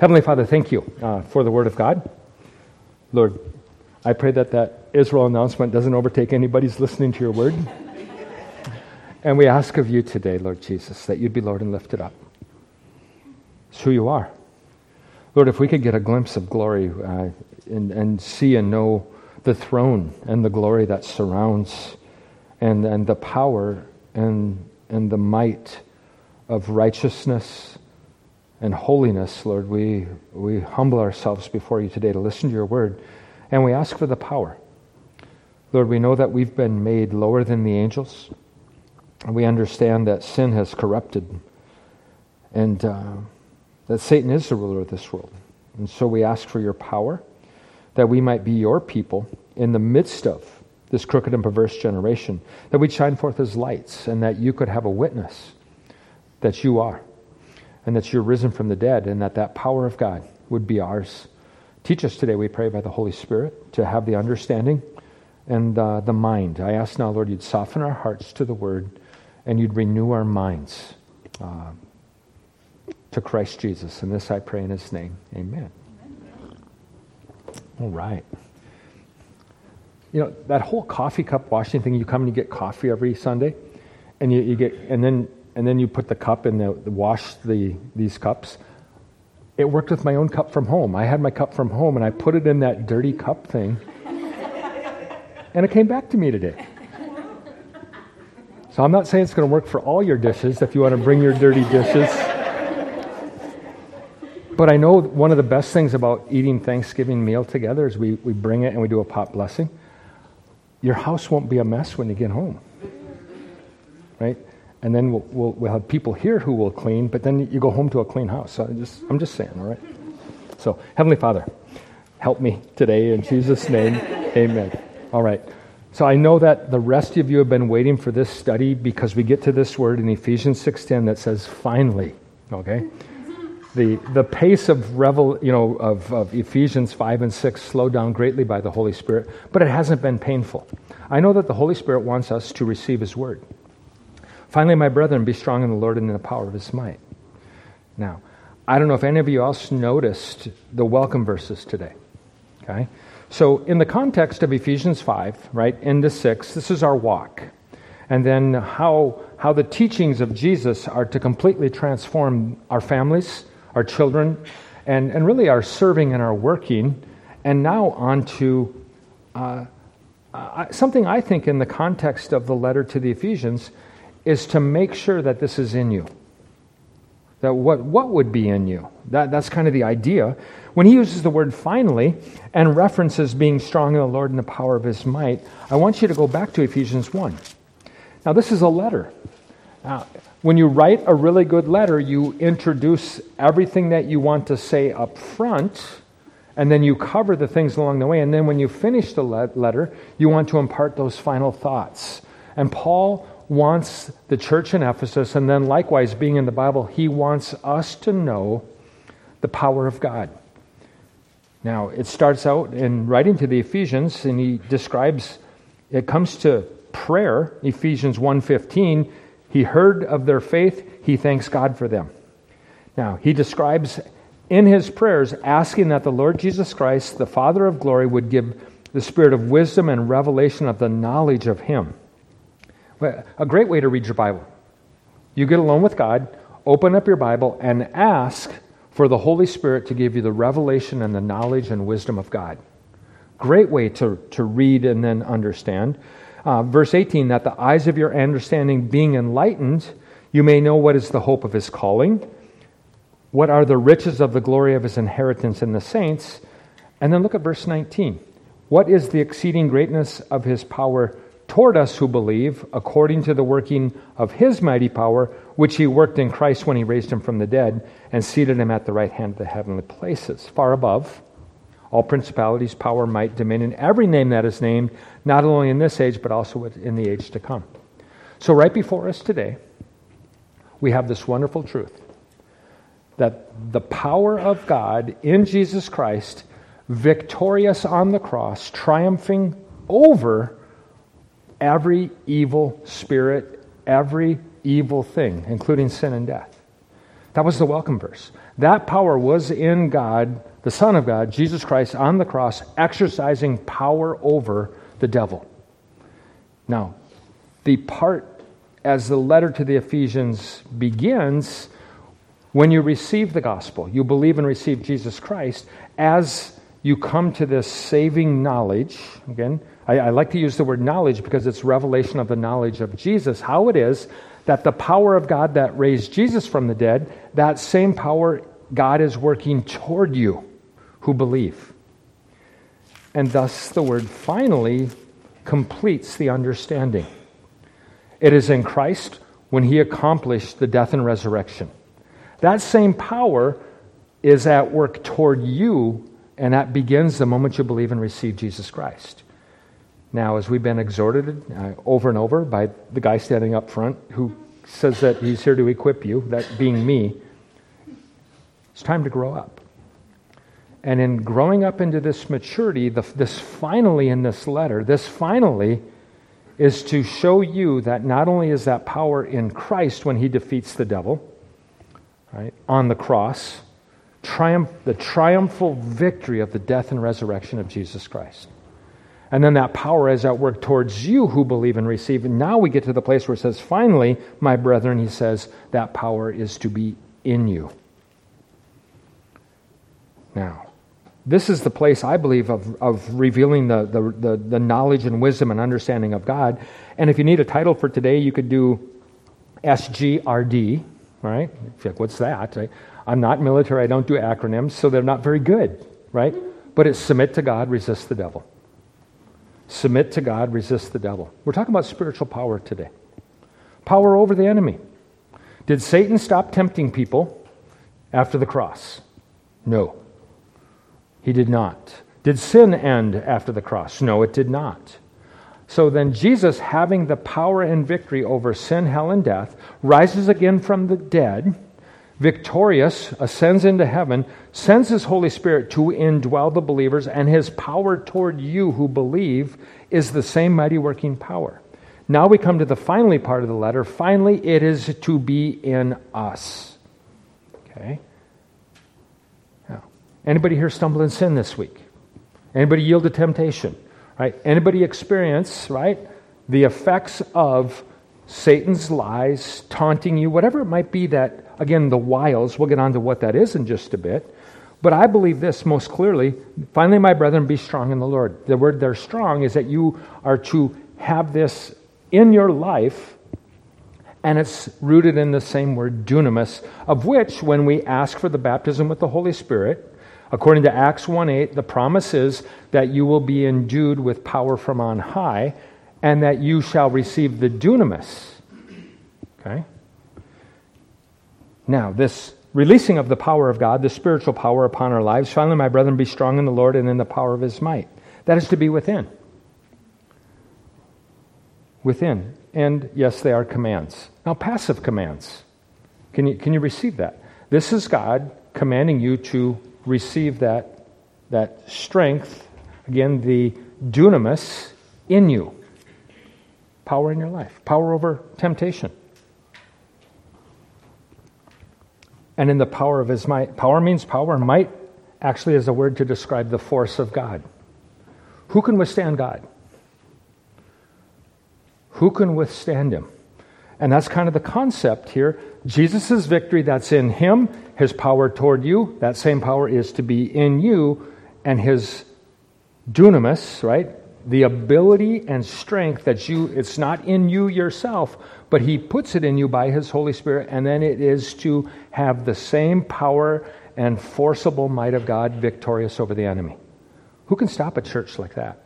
Heavenly Father, thank you for the Word of God. Lord, I pray that Israel announcement doesn't overtake anybody's listening to your Word. And we ask of you today, Lord Jesus, that you'd be Lord and lifted up. It's who you are. Lord, if we could get a glimpse of glory and see and know the throne and the glory that surrounds and the power and the might of righteousness and holiness, Lord, we humble ourselves before you today to listen to your word, and we ask for the power. Lord, we know that we've been made lower than the angels. We understand that sin has corrupted and that Satan is the ruler of this world. And so we ask for your power, that we might be your people in the midst of this crooked and perverse generation, that we'd shine forth as lights, and that you could have a witness that you are, and that you're risen from the dead, and that power of God would be ours. Teach us today, we pray, by the Holy Spirit, to have the understanding and the mind. I ask now, Lord, you'd soften our hearts to the word, and you'd renew our minds to Christ Jesus. And this I pray in his name. Amen. All right. You know, that whole coffee cup washing thing, you come and you get coffee every Sunday, and you get, and then you put the cup in the wash these cups. It worked with my own cup from home. I had my cup from home, and I put it in that dirty cup thing, and it came back to me today. So I'm not saying it's going to work for all your dishes if you want to bring your dirty dishes. But I know one of the best things about eating Thanksgiving meal together is we bring it and we do a pot blessing. Your house won't be a mess when you get home, right? And then we'll have people here who will clean, but then you go home to a clean house. So I'm just saying, all right? So, Heavenly Father, help me today in Jesus' name. Amen. All right. So I know that the rest of you have been waiting for this study because we get to this word in Ephesians 6:10 that says, finally, okay? The pace of Ephesians 5 and 6 slowed down greatly by the Holy Spirit, but it hasn't been painful. I know that the Holy Spirit wants us to receive his word. Finally, my brethren, be strong in the Lord and in the power of his might. Now, I don't know if any of you else noticed the welcome verses today, okay? So in the context of Ephesians 5, right, into 6, this is our walk. And then how the teachings of Jesus are to completely transform our families, our children, and really our serving and our working. And now on to something I think in the context of the letter to the Ephesians is to make sure that this is in you. That what would be in you? That's kind of the idea. When he uses the word finally and references being strong in the Lord and the power of his might, I want you to go back to Ephesians 1. Now, this is a letter. Now, when you write a really good letter, you introduce everything that you want to say up front, and then you cover the things along the way. And then when you finish the letter, you want to impart those final thoughts. And Paul wants the church in Ephesus, and then likewise, being in the Bible, he wants us to know the power of God. Now, it starts out in writing to the Ephesians, and he describes, it comes to prayer, Ephesians 1:15, he heard of their faith, he thanks God for them. Now, he describes in his prayers asking that the Lord Jesus Christ, the Father of glory, would give the spirit of wisdom and revelation of the knowledge of him. A great way to read your Bible. You get alone with God, open up your Bible, and ask for the Holy Spirit to give you the revelation and the knowledge and wisdom of God. Great way to read and then understand. Verse 18, that the eyes of your understanding being enlightened, you may know what is the hope of his calling, what are the riches of the glory of his inheritance in the saints. And then look at verse 19. What is the exceeding greatness of his power toward us who believe, according to the working of his mighty power, which he worked in Christ when he raised him from the dead and seated him at the right hand of the heavenly places, far above all principalities, power, might, dominion, every name that is named, not only in this age, but also in the age to come. So right before us today, we have this wonderful truth that the power of God in Jesus Christ, victorious on the cross, triumphing over every evil spirit, every evil thing, including sin and death. That was the welcome verse. That power was in God, the Son of God, Jesus Christ, on the cross, exercising power over the devil. Now, the part as the letter to the Ephesians begins, when you receive the gospel, you believe and receive Jesus Christ, as you come to this saving knowledge, again, I like to use the word knowledge because it's revelation of the knowledge of Jesus, how it is that the power of God that raised Jesus from the dead, that same power God is working toward you who believe. And thus the word finally completes the understanding. It is in Christ when He accomplished the death and resurrection. That same power is at work toward you, and that begins the moment you believe and receive Jesus Christ. Now, as we've been exhorted over and over by the guy standing up front who says that he's here to equip you, that being me, it's time to grow up. And in growing up into this maturity, this finally in this letter, this finally is to show you that not only is that power in Christ when He defeats the devil, right, on the cross, the triumphal victory of the death and resurrection of Jesus Christ. And then that power is at work towards you who believe and receive. And now we get to the place where it says, finally, my brethren, He says, that power is to be in you. Now, this is the place, I believe, of revealing the knowledge and wisdom and understanding of God. And if you need a title for today, you could do SGRD, right? Like, what's that? I'm not military, I don't do acronyms, so they're not very good, right? But it's submit to God, resist the devil. Submit to God, resist the devil. We're talking about spiritual power today. Power over the enemy. Did Satan stop tempting people after the cross? No. He did not. Did sin end after the cross? No, it did not. So then Jesus, having the power and victory over sin, hell, and death, rises again from the dead, victorious, ascends into heaven, sends His Holy Spirit to indwell the believers, and His power toward you who believe is the same mighty working power. Now we come to the finally part of the letter. Finally, it is to be in us. Okay? Now, anybody here stumble in sin this week? Anybody yield to temptation? Right? Anybody experience, right, the effects of Satan's lies, taunting you, whatever it might be that, again, the wiles, we'll get on to what that is in just a bit. But I believe this most clearly, finally, my brethren, be strong in the Lord. The word there, strong, is that you are to have this in your life, and it's rooted in the same word, dunamis, of which, when we ask for the baptism with the Holy Spirit, according to Acts 1:8, the promise is that you will be endued with power from on high, and that you shall receive the dunamis. Okay? Now, this releasing of the power of God, the spiritual power upon our lives, finally, my brethren, be strong in the Lord and in the power of His might. That is to be within. Within. And yes, they are commands. Now, passive commands. Can you receive that? This is God commanding you to receive that strength, again, the dunamis in you. Power in your life. Power over temptation. And in the power of His might. Power means power. Might actually is a word to describe the force of God. Who can withstand God? Who can withstand Him? And that's kind of the concept here. Jesus' victory that's in Him, His power toward you, that same power is to be in you, and His dunamis, right? The ability and strength that it's not in you yourself, but He puts it in you by His Holy Spirit, and then it is to have the same power and forcible might of God victorious over the enemy. Who can stop a church like that?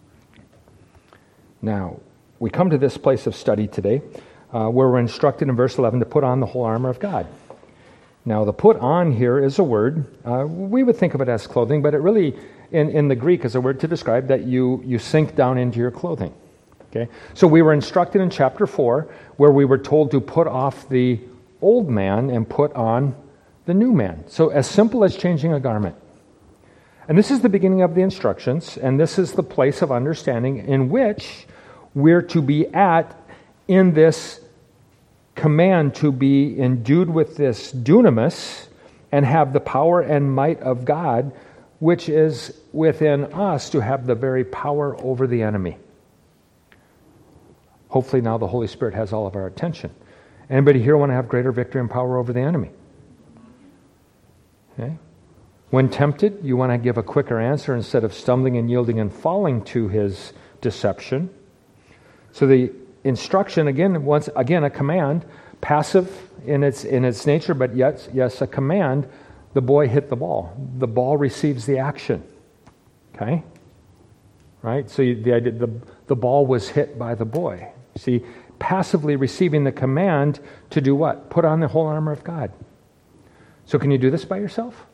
Now, we come to this place of study today where we're instructed in verse 11 to put on the whole armor of God. Now, the put on here is a word. We would think of it as clothing, but it really, in the Greek, is a word to describe that you sink down into your clothing. Okay? So we were instructed in chapter 4 where we were told to put off the old man and put on the new man. So as simple as changing a garment. And this is the beginning of the instructions, and this is the place of understanding in which we're to be at in this command to be endued with this dunamis and have the power and might of God, which is within us to have the very power over the enemy. Hopefully now the Holy Spirit has all of our attention. Anybody here want to have greater victory and power over the enemy? Okay. When tempted, you want to give a quicker answer instead of stumbling and yielding and falling to his deception. So the instruction, once again, a command, passive in its nature, but yes, a command. The boy hit the ball. The ball receives the action. Okay? Right? So the ball was hit by the boy. See, passively receiving the command to do what? Put on the whole armor of God. So can you do this by yourself?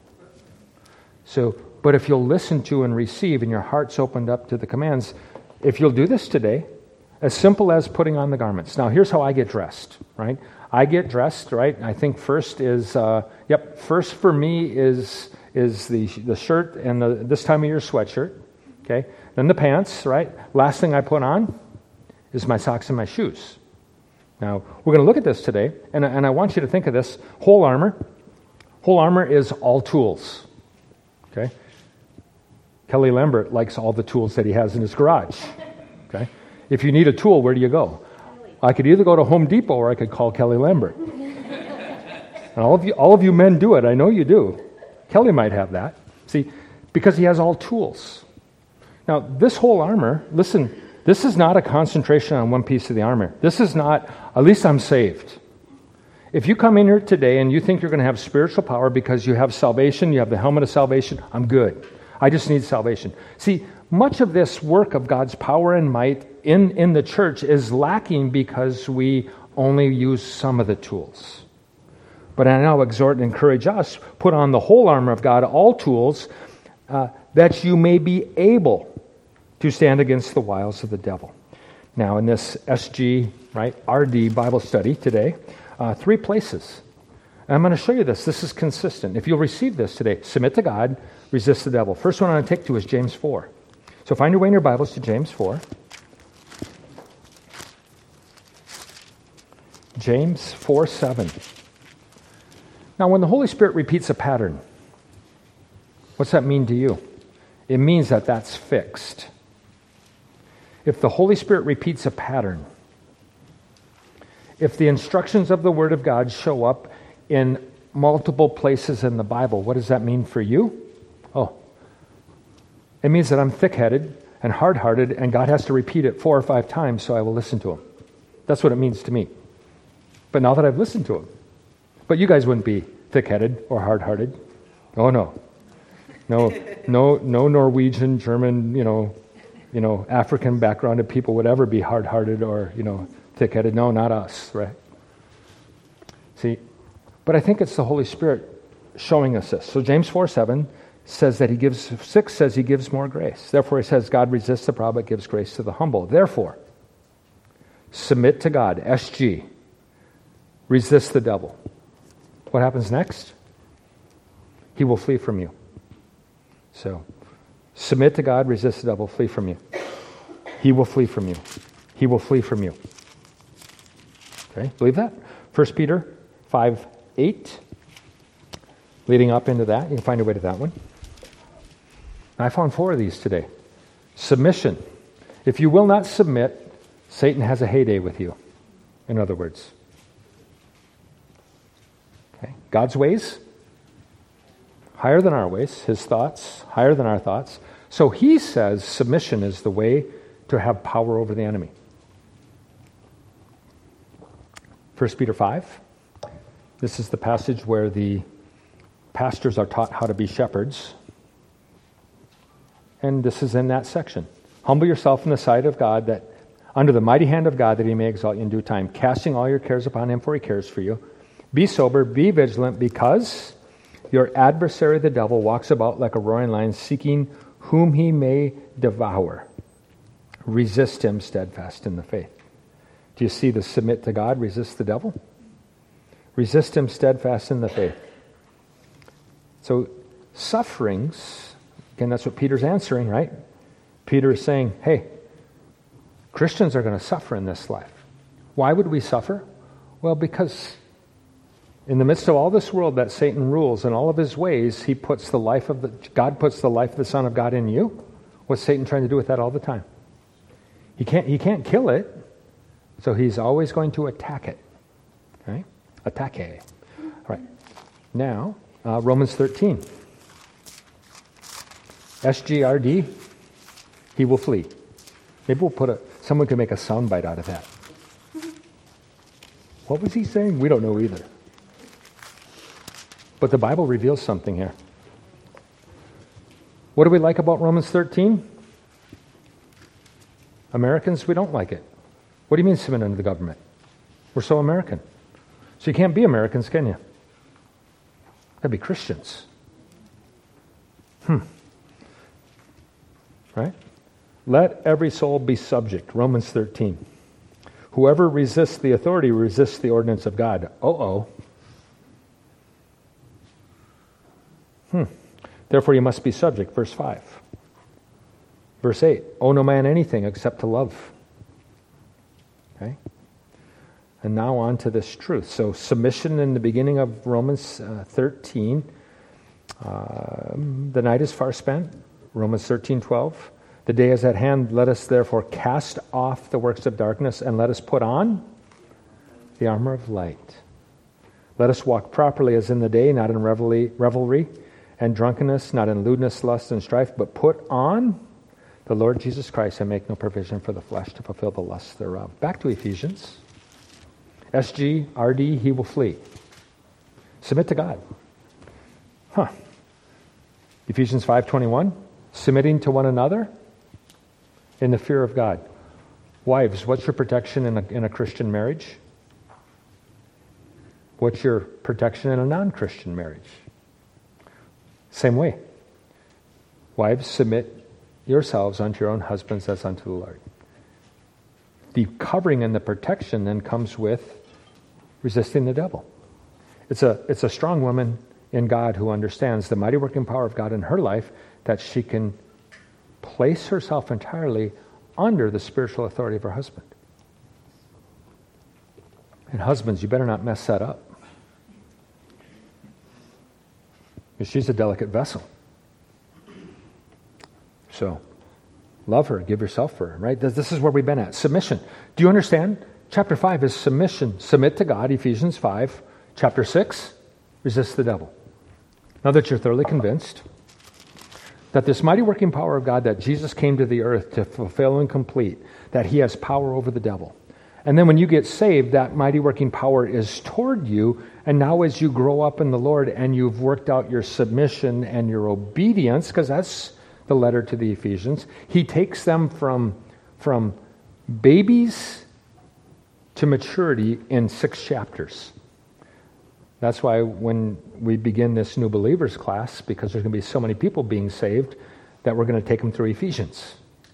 But if you'll listen to and receive and your heart's opened up to the commands, if you'll do this today, as simple as putting on the garments. Now, here's how I get dressed, right? I get dressed, right? I think first is, first for me is the shirt and this time of year sweatshirt, okay? Then the pants, right? Last thing I put on is my socks and my shoes. Now, we're going to look at this today, and I want you to think of this. Whole armor. Whole armor is all tools, okay? Kelly Lambert likes all the tools that he has in his garage, okay? If you need a tool, where do you go? I could either go to Home Depot or I could call Kelly Lambert. And all of you men do it. I know you do. Kelly might have that. See, because he has all tools. Now, this whole armor, listen, this is not a concentration on one piece of the armor. This is not, at least I'm saved. If you come in here today and you think you're going to have spiritual power because you have salvation, you have the helmet of salvation, I'm good. I just need salvation. See, much of this work of God's power and might in the church is lacking because we only use some of the tools. But I now exhort and encourage us, put on the whole armor of God, all tools, that you may be able to stand against the wiles of the devil. Now, in this SG, RD Bible study today, 3 places. And I'm going to show you this. This is consistent. If you'll receive this today, submit to God, resist the devil. First one I'm going to take to is James 4. So find your way in your Bibles to James 4. James 4:7. Now, when the Holy Spirit repeats a pattern, what's that mean to you? It means that that's fixed. If the Holy Spirit repeats a pattern, if the instructions of the Word of God show up in multiple places in the Bible, what does that mean for you? Oh, it means that I'm thick-headed and hard-hearted, and God has to repeat it 4 or 5 times so I will listen to Him. That's what it means to me. But now that I've listened to Him. But you guys wouldn't be thick-headed or hard-hearted. Oh, no. No Norwegian, German, African backgrounded people would ever be hard-hearted or, thick-headed. No, not us, right? See, but I think it's the Holy Spirit showing us this. So James 4:7 says that He gives more grace. Therefore, He says, God resists the proud but gives grace to the humble. Therefore, submit to God, SG. Resist the devil. What happens next? He will flee from you. So, submit to God, resist the devil, flee from you. He will flee from you. He will flee from you. Okay, believe that? 1 Peter 5:8. Leading up into that, you can find your way to that one. I found 4 of these today. Submission. If you will not submit, Satan has a heyday with you. In other words. Okay. God's ways, higher than our ways. His thoughts, higher than our thoughts. So He says submission is the way to have power over the enemy. 1 Peter 5. This is the passage where the pastors are taught how to be shepherds. And this is in that section. Humble yourself in the sight of God, that under the mighty hand of God, that He may exalt you in due time, casting all your cares upon Him, for He cares for you. Be sober, be vigilant, because your adversary, the devil, walks about like a roaring lion, seeking whom he may devour. Resist him steadfast in the faith. Do you see the submit to God, resist the devil? Resist him steadfast in the faith. So sufferings, again, that's what Peter's answering, right? Peter is saying, hey, Christians are going to suffer in this life. Why would we suffer? Well, because In the midst of all this world that Satan rules and all of his ways, God puts the life of the Son of God in you. What's Satan trying to do with that all the time? He can't kill it, so he's always going to attack it. Okay? Attaque. All right. Now, Romans 13. SGRD, he will flee. Maybe someone could make a soundbite out of that. What was he saying? We don't know either. But the Bible reveals something here. What do we like about Romans 13? Americans, we don't like it. What do you mean submit under the government? We're so American. So you can't be Americans, can you? That'd be Christians. Right? Let every soul be subject. Romans 13. Whoever resists the authority resists the ordinance of God. Therefore you must be subject. Verse 5. Verse 8. Owe no man anything except to love. Okay? And now on to this truth. So submission in the beginning of Romans 13. The night is far spent. Romans 13:12. The day is at hand. Let us therefore cast off the works of darkness and let us put on the armor of light. Let us walk properly as in the day, not in revelry and drunkenness, not in lewdness, lust, and strife, but put on the Lord Jesus Christ and make no provision for the flesh to fulfill the lusts thereof. Back to Ephesians. SGRD, he will flee. Submit to God. Ephesians 5:21, submitting to one another in the fear of God. Wives, what's your protection in a Christian marriage? What's your protection in a non-Christian marriage? Same way. Wives, submit yourselves unto your own husbands as unto the Lord. The covering and the protection then comes with resisting the devil. It's a strong woman in God who understands the mighty working power of God in her life, that she can place herself entirely under the spiritual authority of her husband. And husbands, you better not mess that up. Because she's a delicate vessel. So, love her, give yourself for her, right? This is where we've been at. Submission. Do you understand? Chapter 5 is submission. Submit to God, Ephesians 5. Chapter 6, resist the devil. Now that you're thoroughly convinced that this mighty working power of God, that Jesus came to the earth to fulfill and complete, that he has power over the devil. And then when you get saved, that mighty working power is toward you. And now as you grow up in the Lord and you've worked out your submission and your obedience, because that's the letter to the Ephesians, he takes them from babies to maturity in 6 chapters. That's why when we begin this new believers class, because there's going to be so many people being saved, that we're going to take them through Ephesians.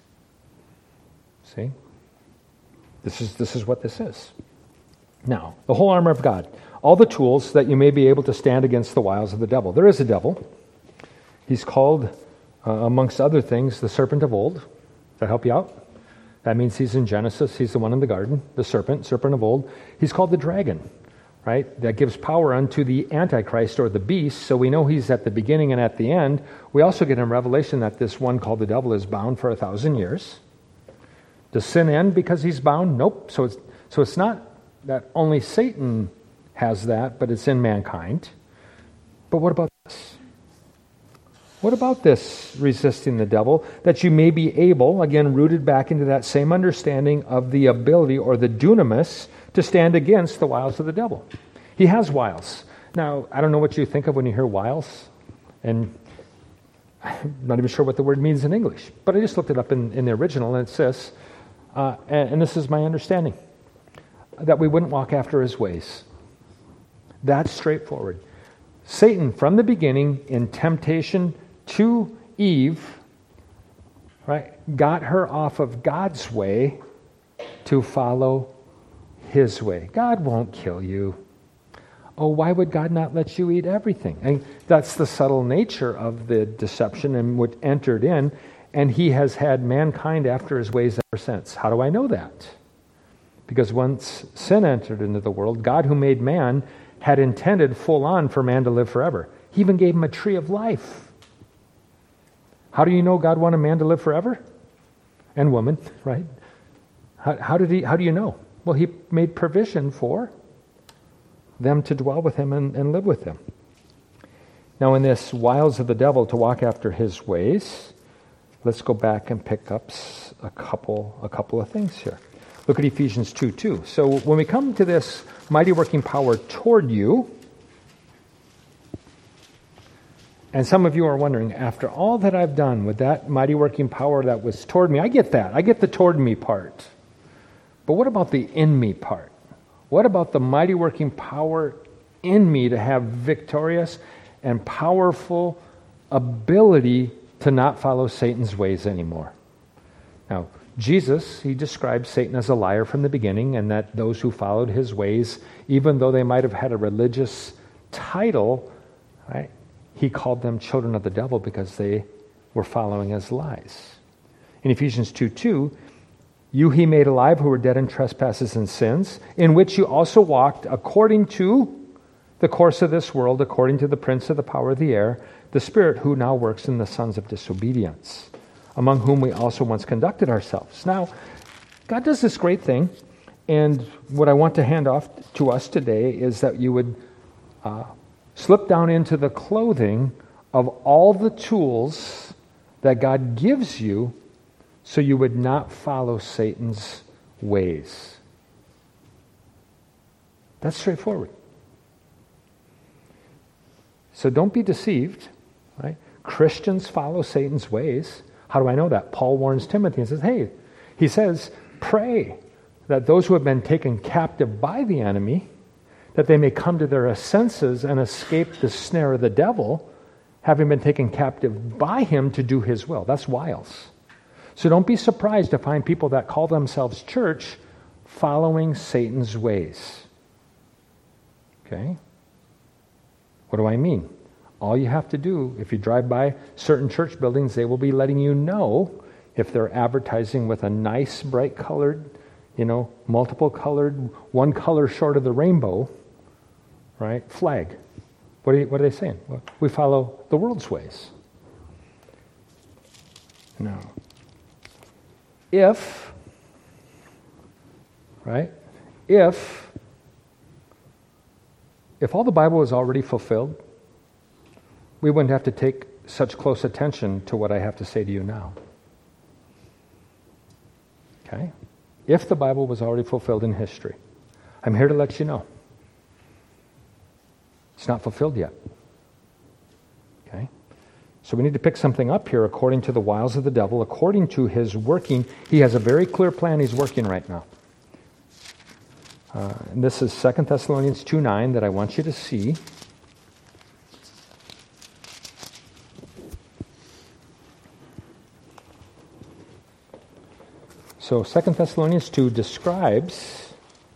See? This is what this is. Now, the whole armor of God. All the tools that you may be able to stand against the wiles of the devil. There is a devil. He's called, amongst other things, the serpent of old. Does that help you out? That means he's in Genesis. He's the one in the garden, the serpent of old. He's called the dragon, right? That gives power unto the Antichrist or the beast. So we know he's at the beginning and at the end. We also get in Revelation that this one called the devil is bound for 1,000 years. Does sin end because he's bound? Nope. So it's not that only Satan has that, but it's in mankind. But what about this? What about this resisting the devil? That you may be able, again, rooted back into that same understanding of the ability or the dunamis to stand against the wiles of the devil. He has wiles. Now, I don't know what you think of when you hear wiles, and I'm not even sure what the word means in English, but I just looked it up in the original, and it says, and this is my understanding, that we wouldn't walk after his ways. That's straightforward. Satan, from the beginning, in temptation to Eve, right, got her off of God's way to follow his way. God won't kill you. Oh, why would God not let you eat everything? And that's the subtle nature of the deception and what entered in, and he has had mankind after his ways ever since. How do I know that? Because once sin entered into the world, God who made man had intended full on for man to live forever. He even gave him a tree of life. How do you know God wanted man to live forever? And woman, right? How do you know? Well, he made provision for them to dwell with him and live with him. Now, in this wiles of the devil to walk after his ways, let's go back and pick up a couple of things here. Look at Ephesians 2:2. So when we come to this mighty working power toward you, and some of you are wondering, after all that I've done with that mighty working power that was toward me, I get that. I get the toward me part. But what about the in me part? What about the mighty working power in me to have victorious and powerful ability to not follow Satan's ways anymore? Now, Jesus, he described Satan as a liar from the beginning, and that those who followed his ways, even though they might have had a religious title, right, he called them children of the devil because they were following his lies. In Ephesians 2:2, you he made alive who were dead in trespasses and sins, in which you also walked according to the course of this world, according to the prince of the power of the air, the spirit who now works in the sons of disobedience, among whom we also once conducted ourselves. Now, God does this great thing, and what I want to hand off to us today is that you would slip down into the clothing of all the tools that God gives you so you would not follow Satan's ways. That's straightforward. So don't be deceived, right? Christians follow Satan's ways. How do I know that? Paul warns Timothy and says, he says, pray that those who have been taken captive by the enemy, that they may come to their senses and escape the snare of the devil, having been taken captive by him to do his will. That's wiles. So don't be surprised to find people that call themselves church following Satan's ways. Okay? What do I mean? All you have to do, if you drive by certain church buildings, they will be letting you know if they're advertising with a nice, bright colored, multiple colored, one color short of the rainbow, right, flag. What are they saying? Well, we follow the world's ways. No. If all the Bible was already fulfilled, we wouldn't have to take such close attention to what I have to say to you now. Okay? If the Bible was already fulfilled in history, I'm here to let you know. It's not fulfilled yet. Okay? So we need to pick something up here according to the wiles of the devil, according to his working. He has a very clear plan he's working right now. And this is 2 Thessalonians 2:9 that I want you to see. So 2 Thessalonians 2 describes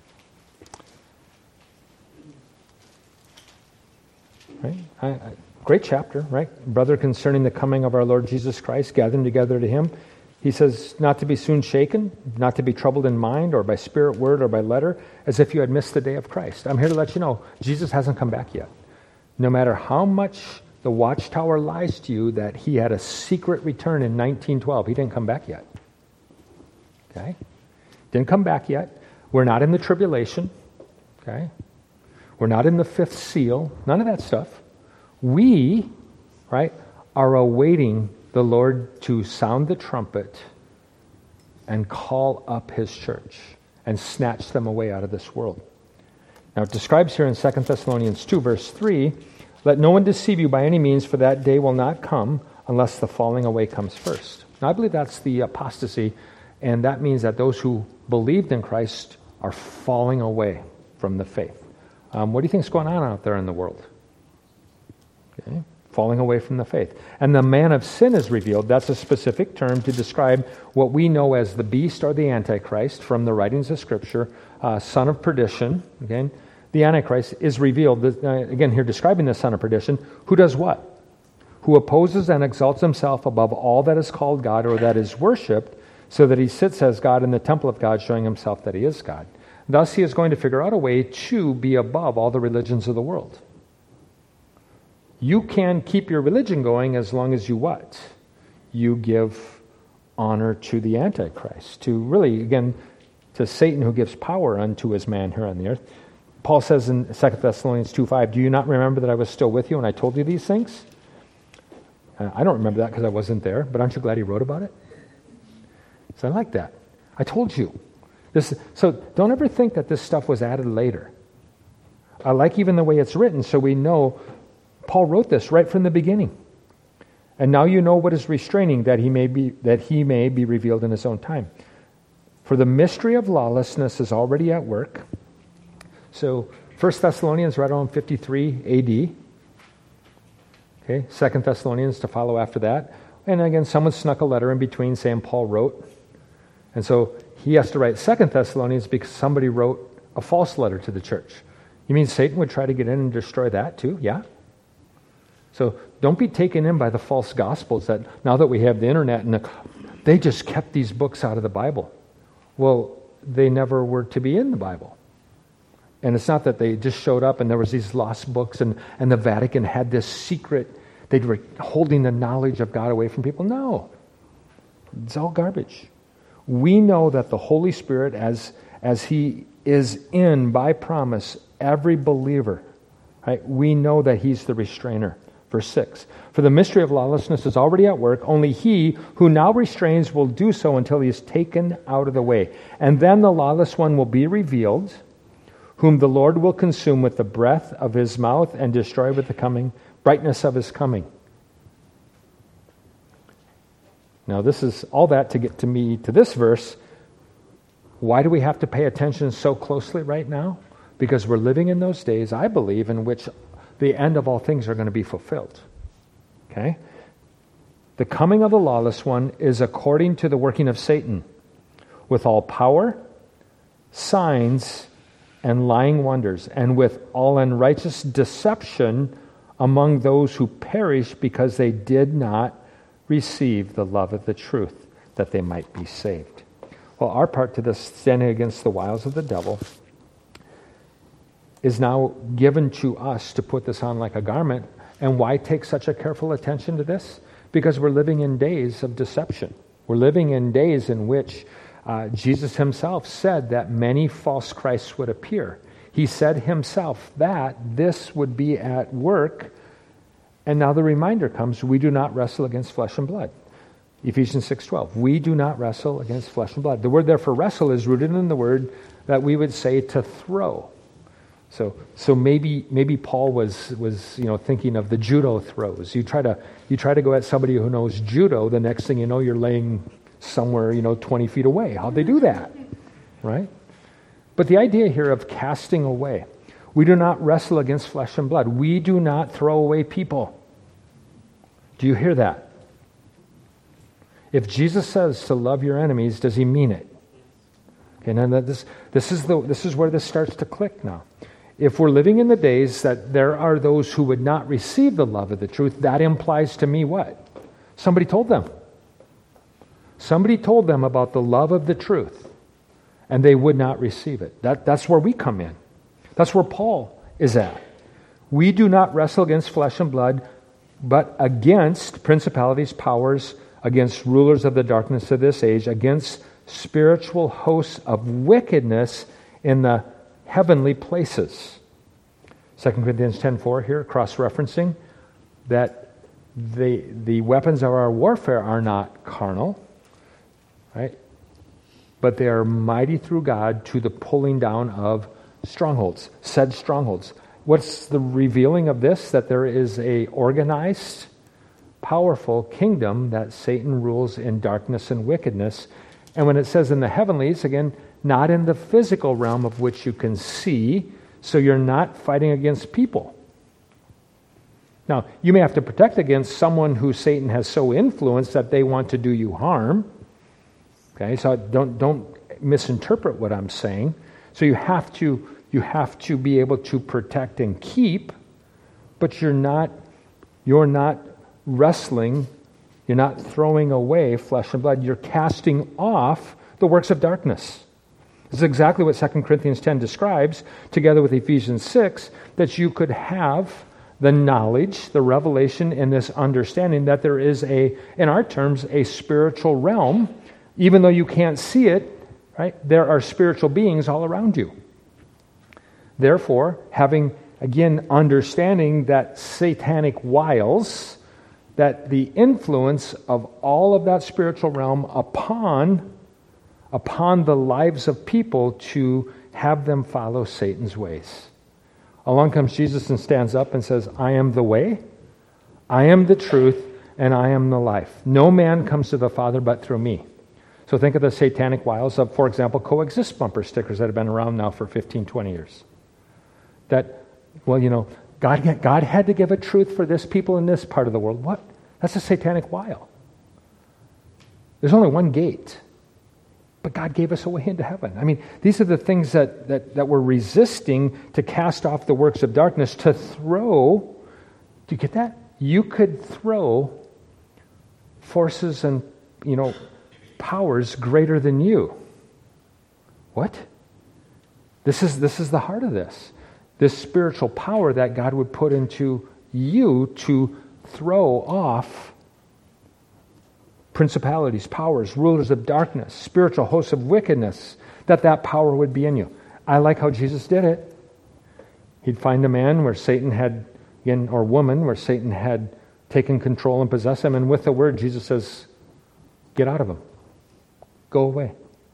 great chapter, right? Brother, concerning the coming of our Lord Jesus Christ, gathering together to him. He says, not to be soon shaken, not to be troubled in mind, or by spirit, word, or by letter, as if you had missed the day of Christ. I'm here to let you know, Jesus hasn't come back yet. No matter how much the Watchtower lies to you that he had a secret return in 1912, he didn't come back yet. Okay? Didn't come back yet. We're not in the tribulation. Okay? We're not in the fifth seal. None of that stuff. We, right, are awaiting the Lord to sound the trumpet and call up his church and snatch them away out of this world. Now it describes here in 2 Thessalonians 2, verse 3, let no one deceive you by any means, for that day will not come unless the falling away comes first. Now I believe that's the apostasy, and that means that those who believed in Christ are falling away from the faith. What do you think is going on out there in the world? Okay. Falling away from the faith. And the man of sin is revealed. That's a specific term to describe what we know as the beast or the Antichrist from the writings of Scripture, son of perdition. Again, the Antichrist is revealed, again here describing the son of perdition, who does what? Who opposes and exalts himself above all that is called God or that is worshipped, so that he sits as God in the temple of God, showing himself that he is God. Thus, he is going to figure out a way to be above all the religions of the world. You can keep your religion going as long as you what? You give honor to the Antichrist, to really, again, to Satan who gives power unto his man here on the earth. Paul says in 2 Thessalonians 2:5, do you not remember that I was still with you when I told you these things? I don't remember that because I wasn't there, but aren't you glad he wrote about it? So I like that. I told you. So don't ever think that this stuff was added later. I like even the way it's written, so we know Paul wrote this right from the beginning. And now you know what is restraining, that he may be revealed in his own time. For the mystery of lawlessness is already at work. So 1 Thessalonians right around 53 AD. Okay, 2 Thessalonians to follow after that. And again, someone snuck a letter in between saying Paul wrote. And so he has to write 2 Thessalonians because somebody wrote a false letter to the church. You mean Satan would try to get in and destroy that too? Yeah. So don't be taken in by the false gospels that now that we have the internet and they just kept these books out of the Bible. Well, they never were to be in the Bible. And it's not that they just showed up and there was these lost books and the Vatican had this secret, they were holding the knowledge of God away from people. No. It's all garbage. We know that the Holy Spirit, as he is in by promise every believer, right? We know that he's the restrainer. Verse 6, for the mystery of lawlessness is already at work. Only he who now restrains will do so until he is taken out of the way. And then the lawless one will be revealed, whom the Lord will consume with the breath of his mouth and destroy with the coming brightness of his coming. Now this is all that to get to this verse. Why do we have to pay attention so closely right now? Because we're living in those days, I believe, in which the end of all things are going to be fulfilled. Okay? The coming of the lawless one is according to the working of Satan, with all power, signs, and lying wonders, and with all unrighteous deception among those who perish because they did not receive the love of the truth, that they might be saved. Well, our part to this, standing against the wiles of the devil, is now given to us to put this on like a garment. And why take such a careful attention to this? Because we're living in days of deception. We're living in days in which Jesus himself said that many false Christs would appear. He said himself that this would be at work. And now the reminder comes, we do not wrestle against flesh and blood. Ephesians 6:12. We do not wrestle against flesh and blood. The word there for wrestle is rooted in the word that we would say to throw. So maybe Paul was thinking of the judo throws. You try to go at somebody who knows judo, the next thing you know you're laying somewhere 20 feet away. How'd they do that? Right? But the idea here of casting away, we do not wrestle against flesh and blood. We do not throw away people. Do you hear that? If Jesus says to love your enemies, does he mean it? Okay, now this is where this starts to click now. If we're living in the days that there are those who would not receive the love of the truth, that implies to me what? Somebody told them. Somebody told them about the love of the truth, and they would not receive it. That's where we come in. That's where Paul is at. We do not wrestle against flesh and blood, but against principalities, powers, against rulers of the darkness of this age, against spiritual hosts of wickedness in the heavenly places. 2 Corinthians 10:4 here, cross-referencing that the weapons of our warfare are not carnal, right? But they are mighty through God to the pulling down of strongholds, said strongholds. What's the revealing of this? That there is a organized, powerful kingdom that Satan rules in darkness and wickedness. And when it says in the heavenlies, again, not in the physical realm of which you can see, so you're not fighting against people. Now, you may have to protect against someone who Satan has so influenced that they want to do you harm. Okay, so don't misinterpret what I'm saying. So you have to be able to protect and keep, but you're not wrestling, you're not throwing away flesh and blood, you're casting off the works of darkness. This is exactly what 2 Corinthians 10 describes, together with Ephesians 6, that you could have the knowledge, the revelation, and this understanding that there is in our terms, a spiritual realm. Even though you can't see it, right? There are spiritual beings all around you. Therefore, having, again, understanding that satanic wiles, that the influence of all of that spiritual realm upon the lives of people to have them follow Satan's ways. Along comes Jesus and stands up and says, I am the way, I am the truth, and I am the life. No man comes to the Father but through me. So think of the satanic wiles of, for example, coexist bumper stickers that have been around now for 15, 20 years. That, well, God had to give a truth for this people in this part of the world. What? That's a satanic wile. There's only one gate. But God gave us a way into heaven. I mean, these are the things that we're resisting to cast off the works of darkness, to throw. Do you get that? You could throw forces and, powers greater than you. What? This is the heart of this. This spiritual power that God would put into you to throw off principalities, powers, rulers of darkness, spiritual hosts of wickedness, that power would be in you. I like how Jesus did it. He'd find a man where Satan had, or woman where Satan had taken control and possessed him, and with the word, Jesus says, get out of him. Go away.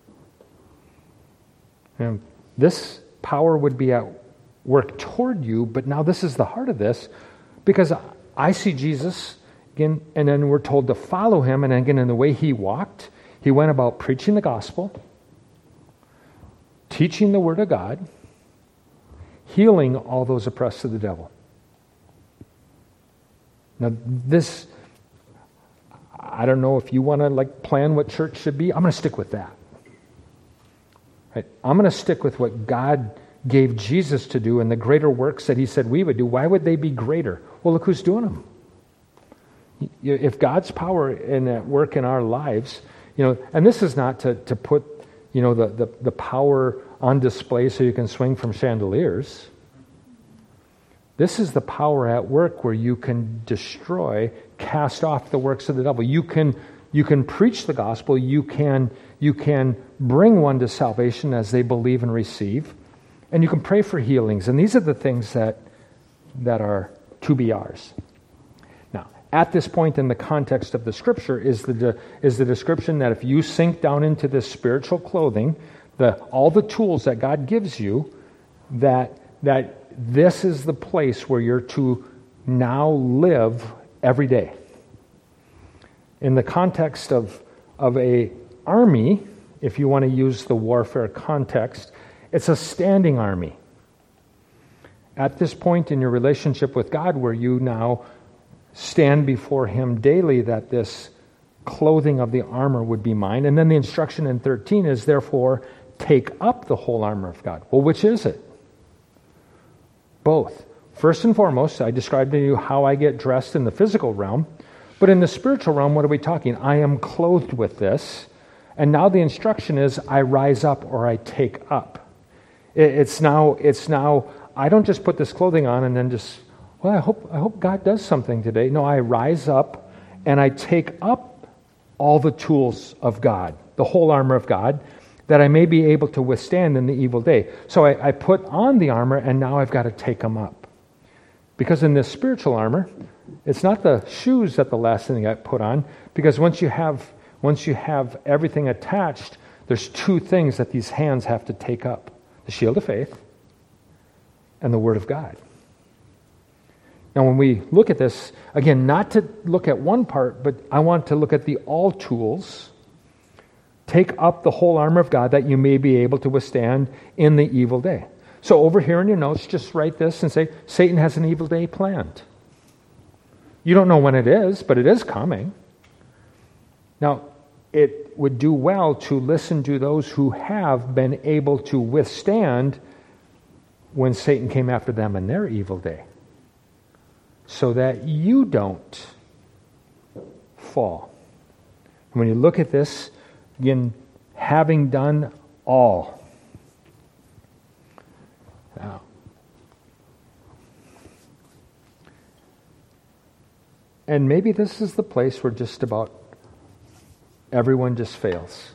And this power would be at work toward you, but now this is the heart of this, because I see Jesus, again, and then we're told to follow him, and again, in the way he walked, he went about preaching the gospel, teaching the word of God, healing all those oppressed of the devil. Now this, I don't know if you want to plan what church should be. I'm going to stick with that. Right? I'm going to stick with what God gave Jesus to do and the greater works that he said we would do. Why would they be greater? Well, look who's doing them. If God's power in at work in our lives, and this is not to put, the power on display so you can swing from chandeliers. This is the power at work where you can destroy, cast off the works of the devil. You can preach the gospel. You can bring one to salvation as they believe and receive, and you can pray for healings. And these are the things that are to be ours. Now, at this point in the context of the Scripture is the description that if you sink down into this spiritual clothing, all the tools that God gives you, that this is the place where you're to now live every day. In the context of a army, if you want to use the warfare context, it's a standing army. At this point in your relationship with God, where you now stand before him daily, that this clothing of the armor would be mine. And then the instruction in 13 is, therefore, take up the whole armor of God. Well, which is it? Both. First and foremost, I described to you how I get dressed in the physical realm. But in the spiritual realm, what are we talking? I am clothed with this. And now the instruction is, I rise up or I take up. It's now, I don't just put this clothing on and then just, well, I hope God does something today. No, I rise up and I take up all the tools of God, the whole armor of God, that I may be able to withstand in the evil day. So I put on the armor, and now I've got to take them up. Because in this spiritual armor, it's not the shoes that the last thing I put on, because once you have everything attached, there's two things that these hands have to take up. The shield of faith and the Word of God. Now when we look at this, again, not to look at one part, but I want to look at the all tools. Take up the whole armor of God that you may be able to withstand in the evil day. So over here in your notes, just write this and say, Satan has an evil day planned. You don't know when it is, but it is coming. Now, it would do well to listen to those who have been able to withstand when Satan came after them in their evil day, so that you don't fall. And when you look at this, again, having done all, And maybe this is the place where just about everyone just fails.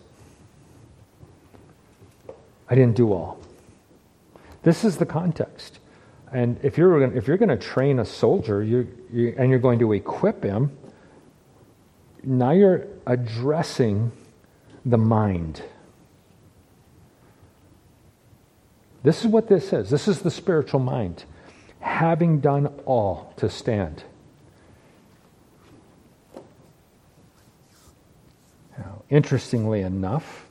I didn't do all. This is the context. And if you're going to train a soldier and you're going to equip him, now you're addressing the mind. This is what this is. This is the spiritual mind. Having done all to stand. Now, interestingly enough,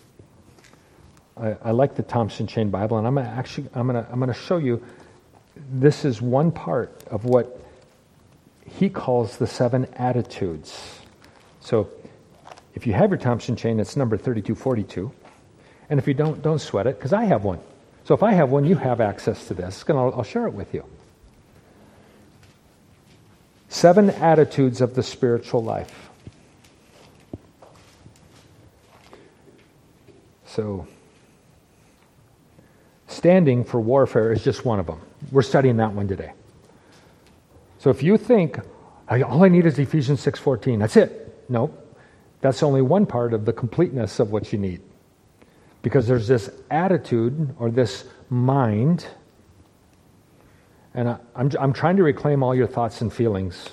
I like the Thompson Chain Bible, and I'm going to show you. This is one part of what he calls the 7 attitudes. So, if you have your Thompson Chain, it's number 3242, and if you don't sweat it, because I have one. So if I have one, you have access to this, and I'll share it with you. 7 attitudes of the spiritual life. So, standing for warfare is just one of them. We're studying that one today. So if you think, all I need is Ephesians 6:14, that's it. No, that's only one part of the completeness of what you need. Because there's this attitude or this mind, and I'm trying to reclaim all your thoughts and feelings.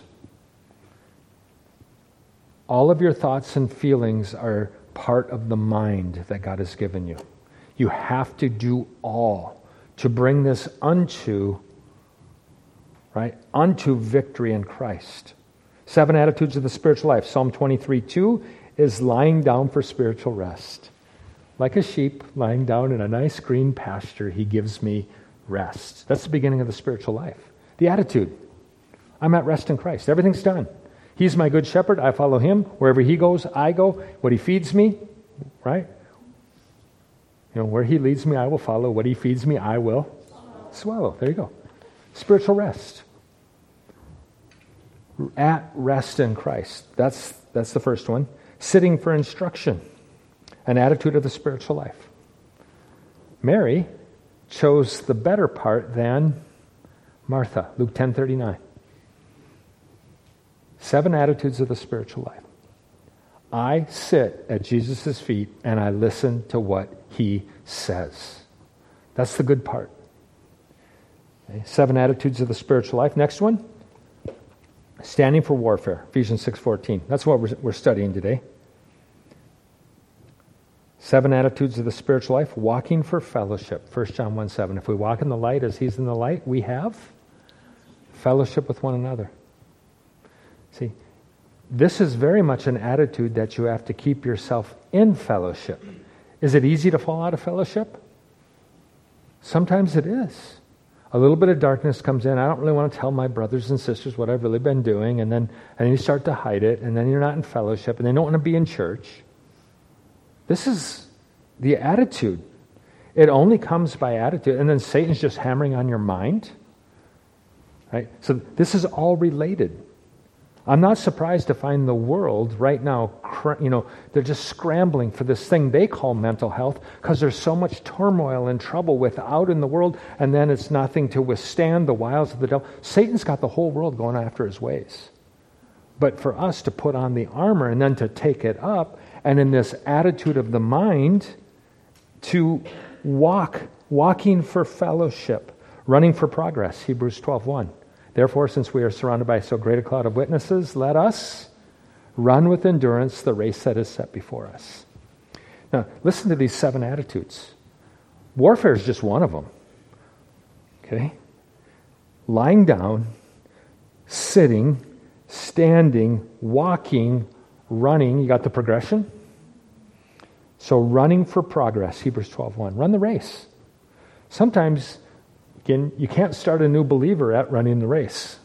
All of your thoughts and feelings are part of the mind that God has given you. You have to do all to bring this unto victory in Christ. 7 attitudes of the spiritual life. Psalm 23:2 is lying down for spiritual rest. Like a sheep lying down in a nice green pasture, he gives me rest. That's the beginning of the spiritual life. The attitude. I'm at rest in Christ. Everything's done. He's my good shepherd. I follow him. Wherever he goes, I go. What he feeds me, right? Where he leads me, I will follow. What he feeds me, I will swallow. There you go. Spiritual rest. At rest in Christ. That's the first one. Sitting for instruction. An attitude of the spiritual life. Mary chose the better part than Martha. Luke 10:39. 7 attitudes of the spiritual life. I sit at Jesus' feet and I listen to what he says. That's the good part. Okay. 7 attitudes of the spiritual life. Next one. Standing for warfare. Ephesians 6:14. That's what we're studying today. 7 attitudes of the spiritual life. Walking for fellowship. 1 John 1:7. If we walk in the light as he's in the light, we have fellowship with one another. See, this is very much an attitude that you have to keep yourself in fellowship. Is it easy to fall out of fellowship? Sometimes it is. A little bit of darkness comes in. I don't really want to tell my brothers and sisters what I've really been doing, and then you start to hide it, and then you're not in fellowship, and they don't want to be in church. This is the attitude. It only comes by attitude, and then Satan's just hammering on your mind. Right? So this is all related. I'm not surprised to find the world right now, they're just scrambling for this thing they call mental health because there's so much turmoil and trouble out in the world, and then it's nothing to withstand the wiles of the devil. Satan's got the whole world going after his ways. But for us to put on the armor and then to take it up, and in this attitude of the mind, to walking for fellowship, running for progress, Hebrews 12:1. Therefore, since we are surrounded by so great a cloud of witnesses, let us run with endurance the race that is set before us. Now, listen to these 7 attitudes. Warfare is just one of them. Okay? Lying down, sitting, standing, walking, running. You got the progression? So running for progress, Hebrews 12:1. Run the race. Sometimes, again, you can't start a new believer at running the race.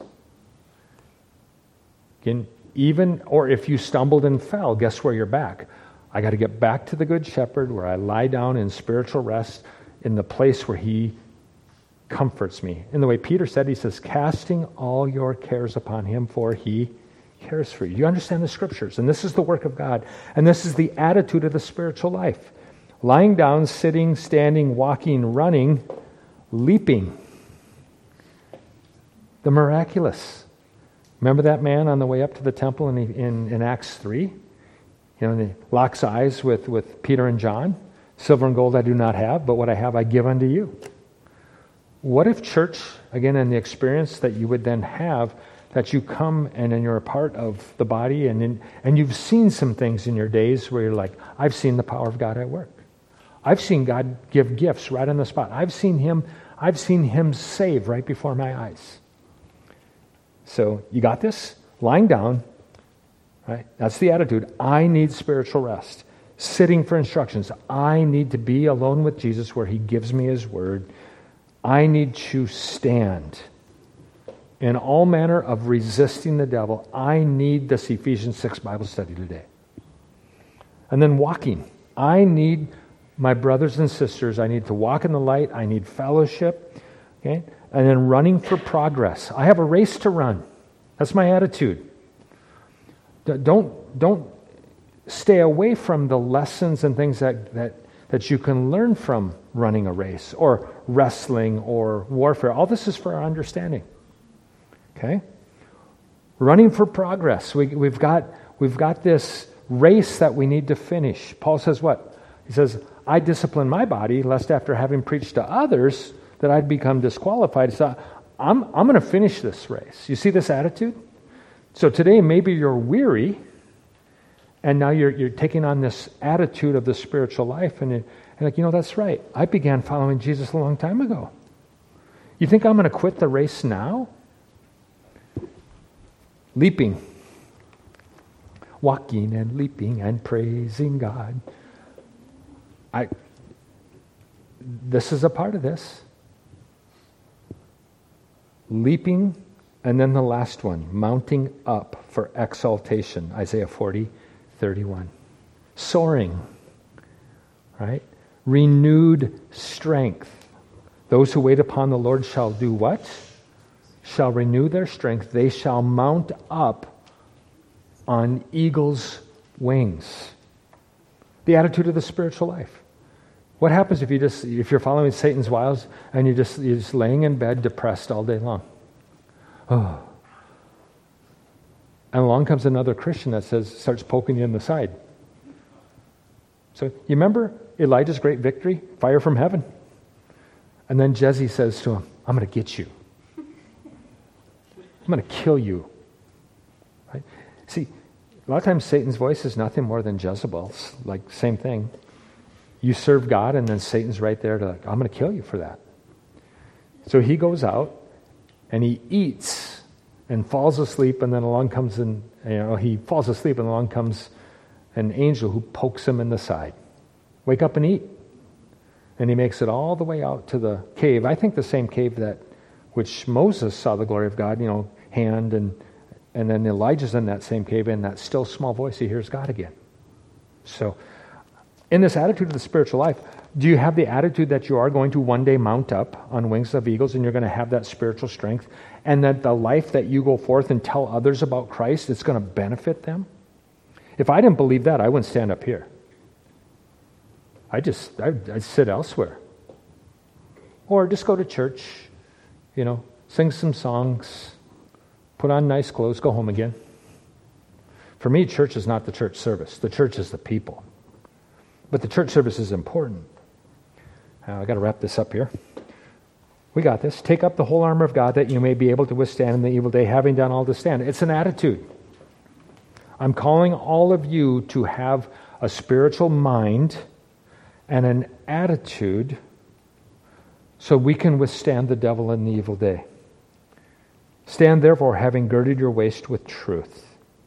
Again, or if you stumbled and fell, guess where you're back? I got to get back to the Good Shepherd where I lie down in spiritual rest in the place where he comforts me. In the way Peter said, he says, casting all your cares upon him, for he cares for you. You understand the scriptures, and this is the work of God, and this is the attitude of the spiritual life. Lying down, sitting, standing, walking, running, leaping. The miraculous. Remember that man on the way up to the temple in Acts 3? And he locks eyes with Peter and John. Silver and gold I do not have, but what I have I give unto you. What if church, again, in the experience that you would then have, that you come and then you're a part of the body and you've seen some things in your days where you're like, I've seen the power of God at work. I've seen God give gifts right on the spot. I've seen him save right before my eyes. So you got this? Lying down, right? That's the attitude. I need spiritual rest. Sitting for instructions. I need to be alone with Jesus where he gives me his word. I need to stand in all manner of resisting the devil. I need this Ephesians 6 Bible study today. And then walking. I need my brothers and sisters. I need to walk in the light. I need fellowship. Okay? And then running for progress. I have a race to run. That's my attitude. Don't stay away from the lessons and things that you can learn from running a race or wrestling or warfare. All this is for our understanding. Okay? Running for progress. We've got this race that we need to finish. Paul says what? He says, I discipline my body lest after having preached to others that I'd become disqualified. So I'm going to finish this race. You see this attitude? So today maybe you're weary and now you're taking on this attitude of the spiritual life and you're like, that's right. I began following Jesus a long time ago. You think I'm going to quit the race now? Leaping. Walking and leaping and praising God. This is a part of this. Leaping, and then the last one, mounting up for exaltation. Isaiah 40:31. Soaring, right? Renewed strength. Those who wait upon the Lord shall do what? Shall renew their strength. They shall mount up on eagle's wings. The attitude of the spiritual life. What happens if you're following Satan's wiles and you're just laying in bed depressed all day long? Oh. And along comes another Christian that starts poking you in the side. So you remember Elijah's great victory? Fire from heaven. And then Jesse says to him, I'm going to get you. I'm going to kill you. Right? See, a lot of times Satan's voice is nothing more than Jezebel's. Like, same thing. You serve God, and then Satan's right there to, I'm going to kill you for that. So he goes out, and he eats, and falls asleep, and then along comes he falls asleep, and along comes an angel who pokes him in the side. Wake up and eat. And he makes it all the way out to the cave. I think the same cave which Moses saw the glory of God, hand, and then Elijah's in that same cave, and that still small voice, he hears God again. So, in this attitude of the spiritual life, do you have the attitude that you are going to one day mount up on wings of eagles and you're going to have that spiritual strength, and that the life that you go forth and tell others about Christ, it's going to benefit them? If I didn't believe that, I wouldn't stand up here. I'd sit elsewhere. Or just go to church, sing some songs, put on nice clothes, go home again. For me, church is not the church service. The church is the people. But the church service is important. I got to wrap this up here. We got this. Take up the whole armor of God that you may be able to withstand in the evil day, having done all to stand. It's an attitude. I'm calling all of you to have a spiritual mind and an attitude so we can withstand the devil in the evil day. Stand therefore, having girded your waist with truth.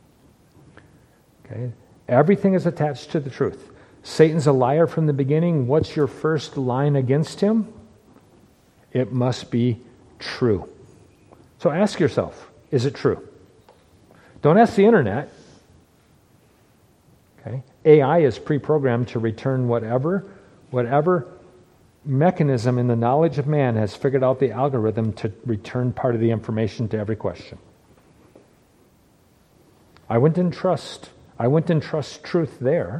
Okay? Everything is attached to the truth. Satan's a liar from the beginning. What's your first line against him? It must be true. So ask yourself, is it true? Don't ask the internet. Okay? AI is pre-programmed to return whatever mechanism in the knowledge of man has figured out the algorithm to return part of the information to every question. I wouldn't trust truth there.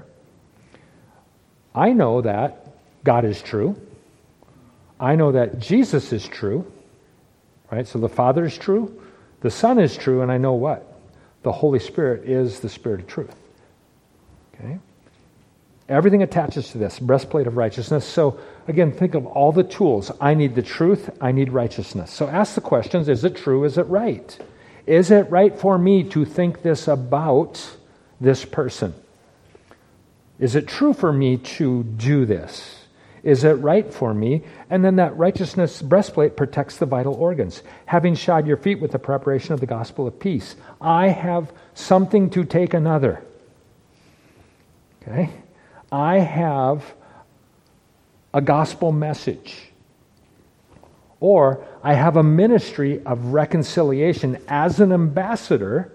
I know that God is true. I know that Jesus is true. Right? So the Father is true. The Son is true, and I know what? The Holy Spirit is the Spirit of truth. Okay? Everything attaches to this, breastplate of righteousness. So, again, think of all the tools. I need the truth, I need righteousness. So ask the questions, is it true, is it right? Is it right for me to think this about this person? Is it true for me to do this? Is it right for me? And then that righteousness breastplate protects the vital organs. Having shod your feet with the preparation of the gospel of peace. I have something to take another. Okay? I have a gospel message. Or I have a ministry of reconciliation as an ambassador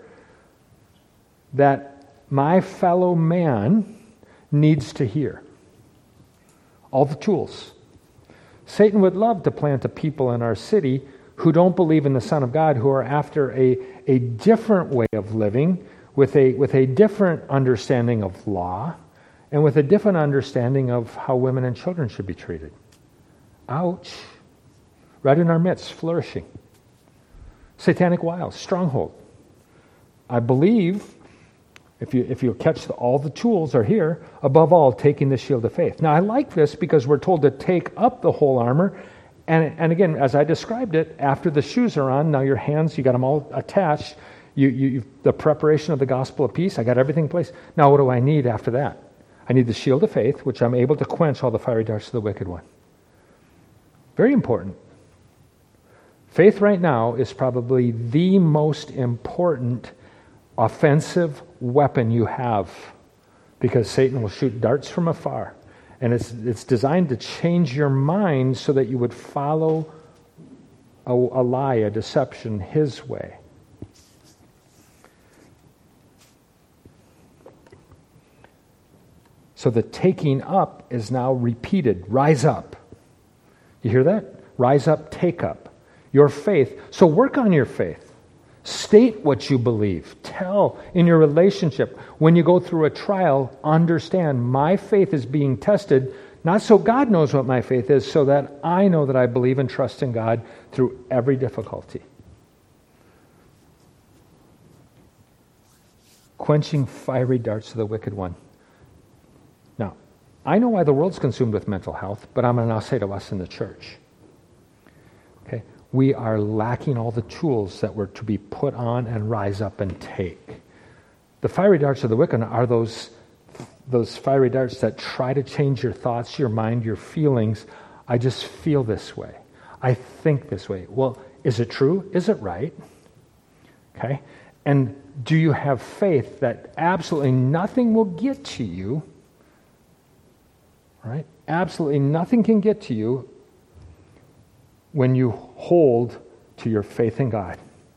that my fellow man needs to hear. All the tools. Satan would love to plant a people in our city who don't believe in the Son of God, who are after a different way of living, with a different understanding of law, and with a different understanding of how women and children should be treated. Ouch. Right in our midst, flourishing. Satanic wiles, stronghold. I believe, if you catch all the tools are here, above all, taking the shield of faith. Now, I like this because we're told to take up the whole armor. And again, as I described it, after the shoes are on, now your hands, you got them all attached. The preparation of the gospel of peace, I got everything in place. Now, what do I need after that? I need the shield of faith, which I'm able to quench all the fiery darts of the wicked one. Very important. Faith right now is probably the most important offensive weapon you have, because Satan will shoot darts from afar. And it's designed to change your mind so that you would follow a lie, a deception, his way. So the taking up is now repeated. Rise up. You hear that? Rise up, take up. Your faith. So work on your faith. State what you believe. Tell in your relationship. When you go through a trial, understand my faith is being tested, not so God knows what my faith is, so that I know that I believe and trust in God through every difficulty. Quenching fiery darts of the wicked one. Now, I know why the world's consumed with mental health, but I'm going to now say to us in the church, okay, we are lacking all the tools that were to be put on and rise up and take. The fiery darts of the wicked are those fiery darts that try to change your thoughts, your mind, your feelings. I just feel this way. I think this way. Well, is it true? Is it right? Okay? And do you have faith that absolutely nothing will get to you? Right? Absolutely nothing can get to you when you hold to your faith in God.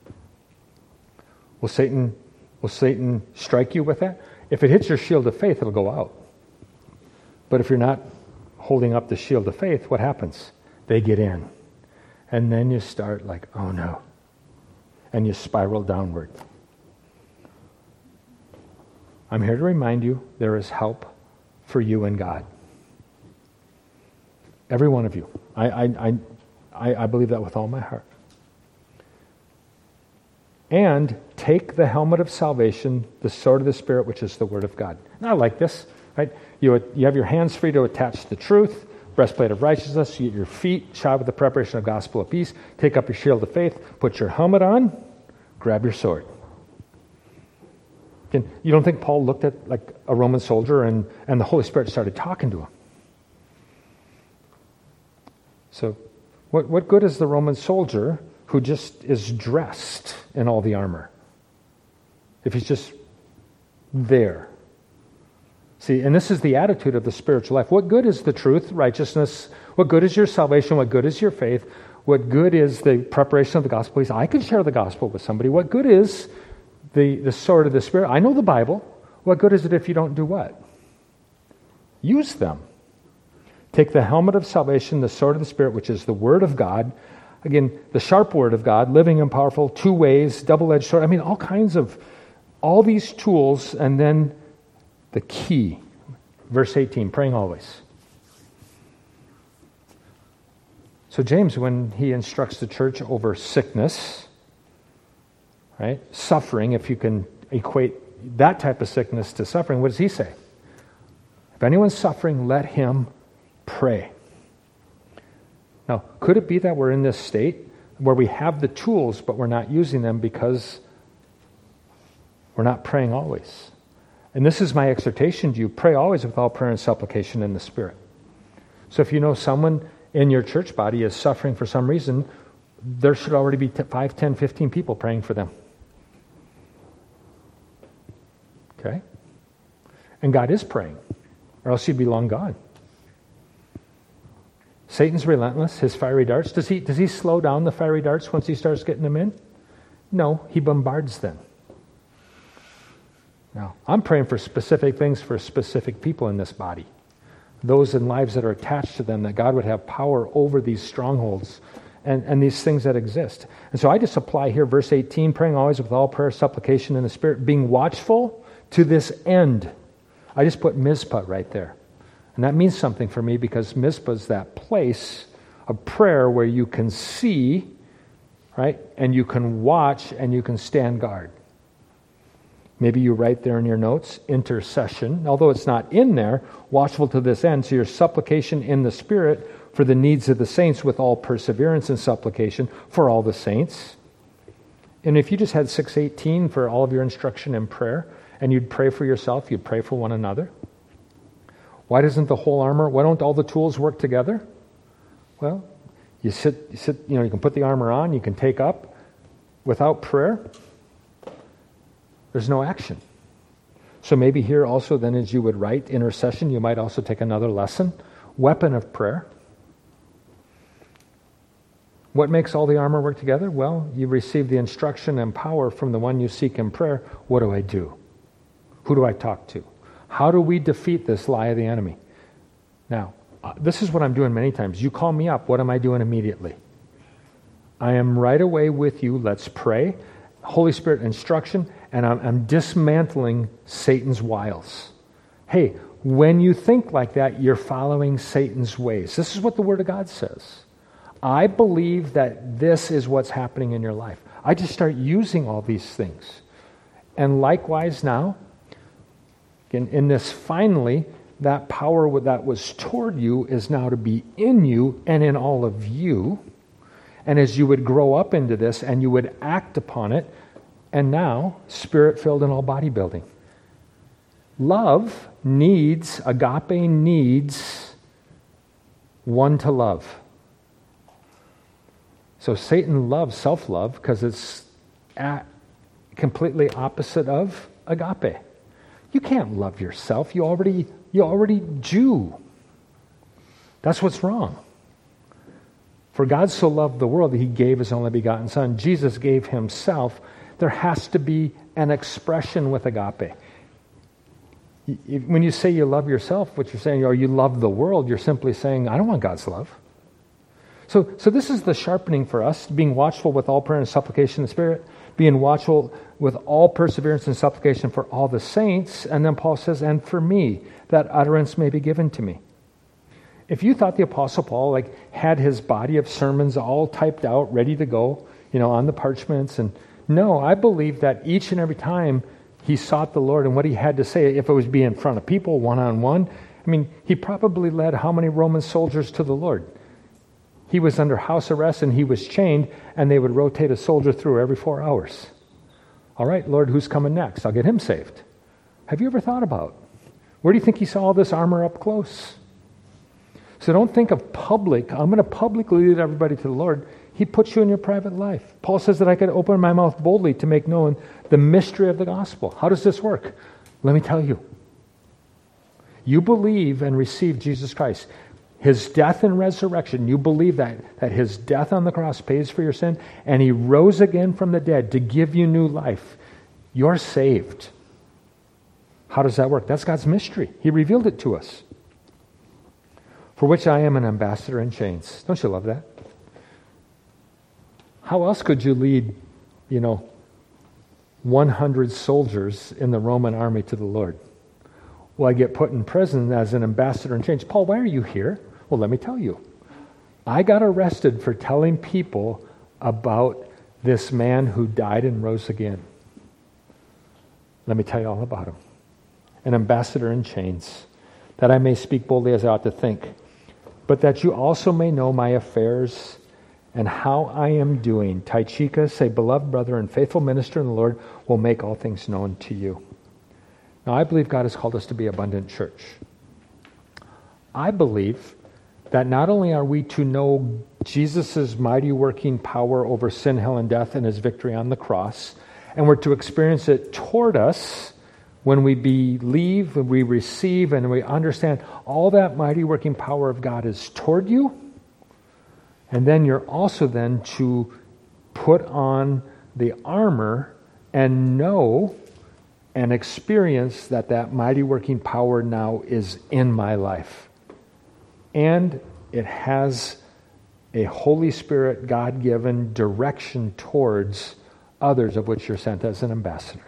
Will Satan strike you with that? If it hits your shield of faith, it'll go out. But if you're not holding up the shield of faith, what happens? They get in. And then you start like, oh no. And you spiral downward. I'm here to remind you there is help for you in God. Every one of you. I believe that with all my heart. And take the helmet of salvation, the sword of the Spirit, which is the Word of God. And I like this, right? You have your hands free to attach the truth, breastplate of righteousness, you get your feet shod with the preparation of gospel of peace, take up your shield of faith, put your helmet on, grab your sword. And you don't think Paul looked at like a Roman soldier and the Holy Spirit started talking to him? So what good is the Roman soldier who just is dressed in all the armor if he's just there? See, and this is the attitude of the spiritual life. What good is the truth, righteousness? What good is your salvation? What good is your faith? What good is the preparation of the gospel? I could share the gospel with somebody. What good is the sword of the Spirit? I know the Bible. What good is it if you don't do what? Use them. Take the helmet of salvation, the sword of the Spirit, which is the Word of God. Again, the sharp Word of God, living and powerful, 2 ways, double-edged sword. I mean, all these tools, and then the key. Verse 18, praying always. So James, when he instructs the church over sickness, right? Suffering, if you can equate that type of sickness to suffering, what does he say? If anyone's suffering, let him pray. Now, could it be that we're in this state where we have the tools, but we're not using them because we're not praying always? And this is my exhortation to you. Pray always with all prayer and supplication in the Spirit. So if you know someone in your church body is suffering for some reason, there should already be 5, 10, 15 people praying for them. Okay? And God is praying, or else you'd be long gone. Satan's relentless, his fiery darts. Does he slow down the fiery darts once he starts getting them in? No, he bombards them. Now, I'm praying for specific things for specific people in this body. Those in lives that are attached to them, that God would have power over these strongholds and these things that exist. And so I just apply here, verse 18, praying always with all prayer, supplication in the Spirit, being watchful to this end. I just put Mizpah right there. And that means something for me because Mizpah is that place of prayer where you can see, right, and you can watch and you can stand guard. Maybe you write there in your notes, intercession. Although it's not in there, watchful to this end. So your supplication in the Spirit for the needs of the saints with all perseverance and supplication for all the saints. And if you just had 6:18 for all of your instruction in prayer, and you'd pray for yourself, you'd pray for one another. Why doesn't the whole armor, why don't all the tools work together? Well, you can put the armor on, you can take up. Without prayer, there's no action. So maybe here also then as you would write intercession, you might also take another lesson. Weapon of prayer. What makes all the armor work together? Well, you receive the instruction and power from the one you seek in prayer. What do I do? Who do I talk to? How do we defeat this lie of the enemy? Now, this is what I'm doing many times. You call me up. What am I doing immediately? I am right away with you. Let's pray. Holy Spirit instruction. And I'm dismantling Satan's wiles. Hey, when you think like that, you're following Satan's ways. This is what the Word of God says. I believe that this is what's happening in your life. I just start using all these things. And likewise now, in this finally, that power that was toward you is now to be in you and in all of you. And as you would grow up into this and you would act upon it, and now, Spirit-filled in all bodybuilding. Love needs, agape needs one to love. So Satan loves self-love because it's completely opposite of agape. You can't love yourself. You already do. That's what's wrong. For God so loved the world that he gave his only begotten Son. Jesus gave himself. There has to be an expression with agape. When you say you love yourself, what you're saying, or you love the world, you're simply saying, I don't want God's love. So this is the sharpening for us, being watchful with all prayer and supplication in the Spirit, being watchful with all perseverance and supplication for all the saints. And then Paul says, and for me, that utterance may be given to me. If you thought the Apostle Paul had his body of sermons all typed out, ready to go, on the parchments, and no, I believe that each and every time he sought the Lord and what he had to say, if it was be in front of people, one-on-one, he probably led how many Roman soldiers to the Lord? He was under house arrest and he was chained, and they would rotate a soldier through every 4 hours. All right, Lord, who's coming next? I'll get him saved. Have you ever thought about, where do you think he saw all this armor up close? So don't think of public, I'm going to publicly lead everybody to the Lord. He puts you in your private life. Paul says that I could open my mouth boldly to make known the mystery of the gospel. How does this work? Let me tell you. You believe and receive Jesus Christ. His death and resurrection, you believe that his death on the cross pays for your sin, and he rose again from the dead to give you new life. You're saved. How does that work? That's God's mystery. He revealed it to us. For which I am an ambassador in chains. Don't you love that? How else could you lead, 100 soldiers in the Roman army to the Lord? Well, I get put in prison as an ambassador in chains. Paul, why are you here? Well, let me tell you. I got arrested for telling people about this man who died and rose again. Let me tell you all about him. An ambassador in chains, that I may speak boldly as I ought to think, but that you also may know my affairs and how I am doing. Tychicus, a beloved brother and faithful minister in the Lord, will make all things known to you. Now, I believe God has called us to be Abundant Church. I believe that not only are we to know Jesus' mighty working power over sin, hell, and death and his victory on the cross, and we're to experience it toward us when we believe, when we receive, and we understand all that mighty working power of God is toward you. And then you're also then to put on the armor and know and experience that that mighty working power now is in my life. And it has a Holy Spirit, God-given direction towards others of which you're sent as an ambassador.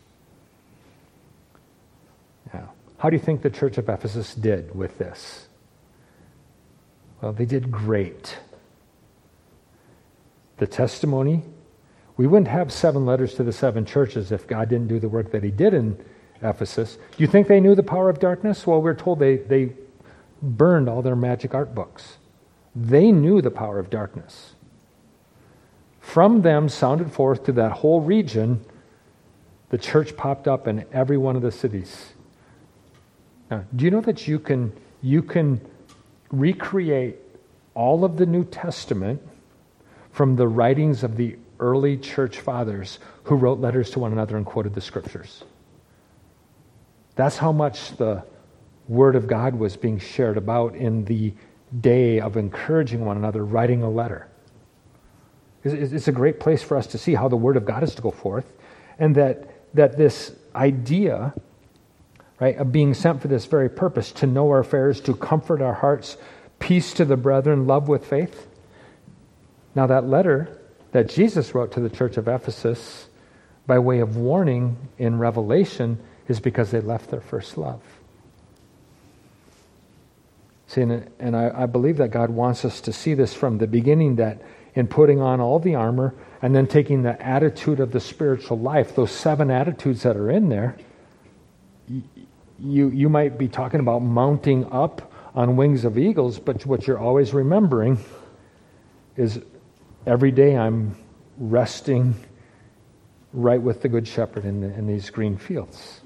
Now, how do you think the church of Ephesus did with this? Well, they did great. The testimony, we wouldn't have 7 letters to the 7 churches if God didn't do the work that he did in Ephesus. Do you think they knew the power of darkness? Well, we're told they burned all their magic art books. They knew the power of darkness. From them sounded forth to that whole region, the church popped up in every one of the cities. Now, do you know that you can recreate all of the New Testament from the writings of the early church fathers who wrote letters to one another and quoted the scriptures? That's how much the Word of God was being shared about in the day of encouraging one another, writing a letter. It's a great place for us to see how the Word of God is to go forth, and that this idea, right, of being sent for this very purpose, to know our affairs, to comfort our hearts, peace to the brethren, love with faith. Now that letter that Jesus wrote to the church of Ephesus by way of warning in Revelation is because they left their first love. See, and I believe that God wants us to see this from the beginning, that in putting on all the armor and then taking the attitude of the spiritual life, those 7 attitudes that are in there, you might be talking about mounting up on wings of eagles, but what you're always remembering is every day I'm resting right with the Good Shepherd in these green fields.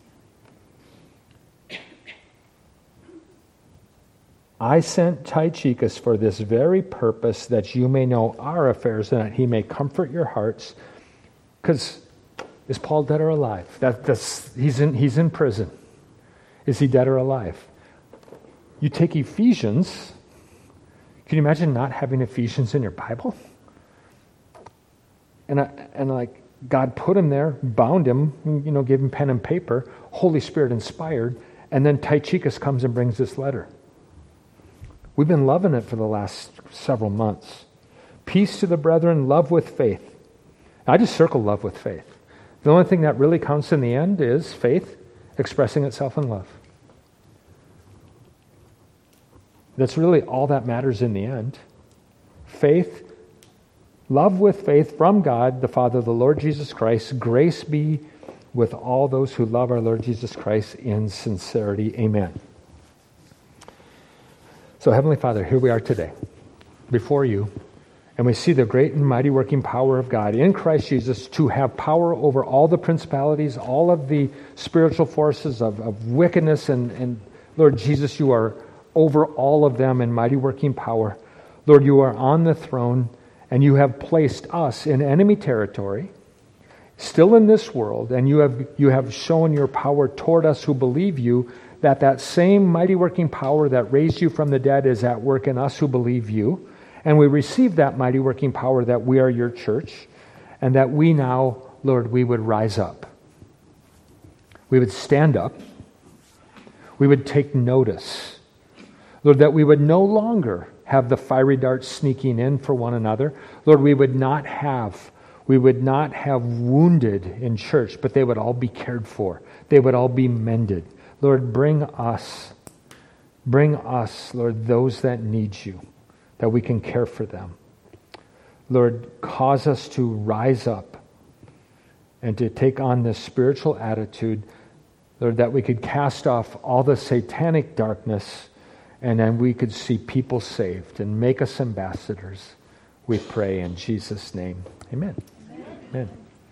I sent Tychicus for this very purpose, that you may know our affairs and that he may comfort your hearts. Because is Paul dead or alive? He's in prison. Is he dead or alive? You take Ephesians. Can you imagine not having Ephesians in your Bible? And like God put him there, bound him, gave him pen and paper, Holy Spirit inspired, and then Tychicus comes and brings this letter. We've been loving it for the last several months. Peace to the brethren, love with faith. I just circle love with faith. The only thing that really counts in the end is faith expressing itself in love. That's really all that matters in the end. Faith, love with faith from God, the Father, the Lord Jesus Christ. Grace be with all those who love our Lord Jesus Christ in sincerity. Amen. So, Heavenly Father, here we are today before you, and we see the great and mighty working power of God in Christ Jesus to have power over all the principalities, all of the spiritual forces of wickedness, and Lord Jesus, you are over all of them in mighty working power. Lord, you are on the throne, and you have placed us in enemy territory, still in this world, and you have shown your power toward us who believe you, that same mighty working power that raised you from the dead is at work in us who believe you. And we receive that mighty working power, that we are your church, and that we now, Lord, we would rise up. We would stand up. We would take notice. Lord, that we would no longer have the fiery darts sneaking in for one another. Lord, we would not have wounded in church, but they would all be cared for. They would all be mended. Lord, bring us, Lord, those that need you, that we can care for them. Lord, cause us to rise up and to take on this spiritual attitude, Lord, that we could cast off all the satanic darkness and then we could see people saved and make us ambassadors. We pray in Jesus' name. Amen. Amen.